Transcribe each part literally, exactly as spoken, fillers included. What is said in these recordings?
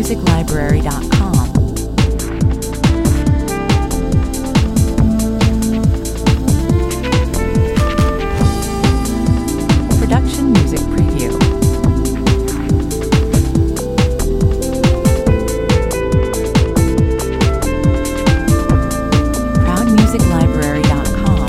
music library dot com. Production music preview. proud music library dot com.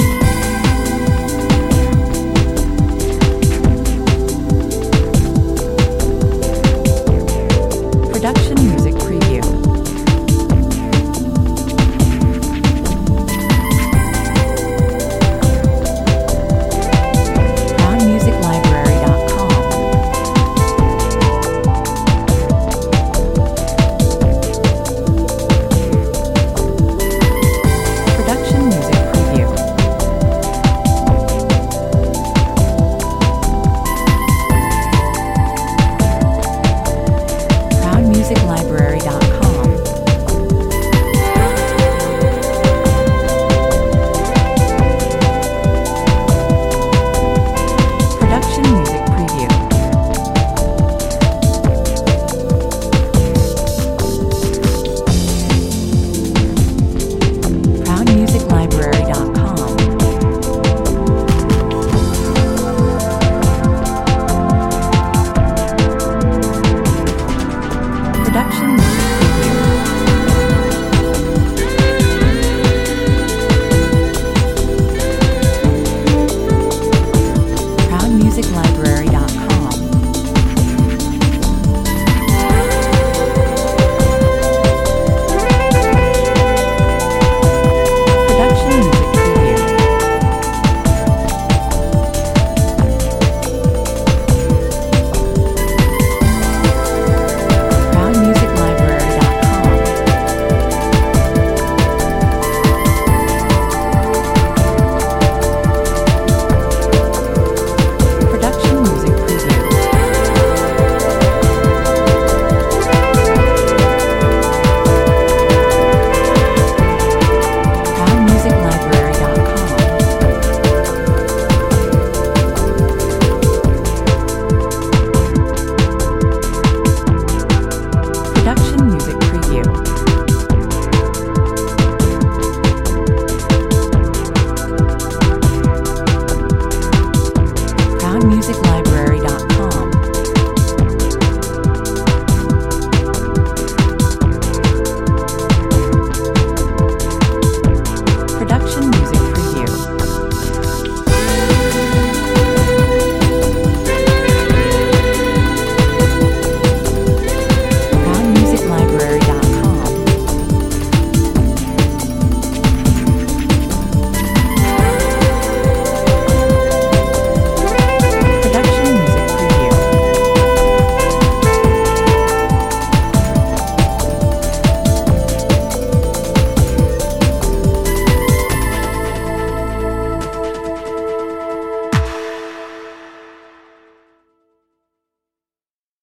Production music preview. proud music library dot com. Production music preview. proud music library dot com. Production music preview. proud music library dot com. Production music preview. proud music library dot com. Production music preview. proud music library dot com. Production music preview. proud music library dot com. Production music preview. proud music